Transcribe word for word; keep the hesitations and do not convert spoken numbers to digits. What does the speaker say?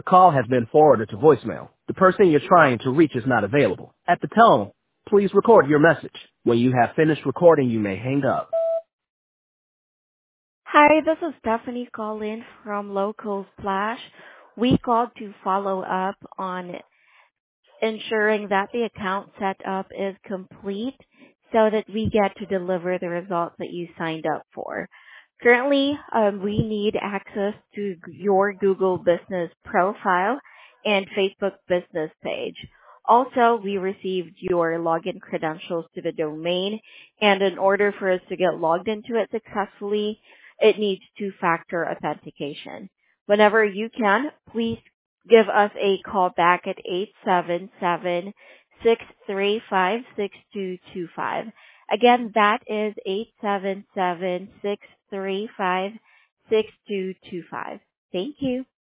call has been forwarded to voicemail. The person you're trying to reach is not available. At the tone, please record your message. When you have finished recording, you may hang up. Hi, this is Stephanie calling from Local Splash. We called to follow up on ensuring that the account setup is complete so that we get to deliver the results that you signed up for. Currently, um, we need access to your Google Business profile and Facebook business page. Also, we received your login credentials to the domain, and in order for us to get logged into it successfully, it needs two-factor authentication. Whenever you can, please give us a call back at eight seven seven, six three five, six two two five. Again, that is eight seven seven, six three five, six two two five. Thank you.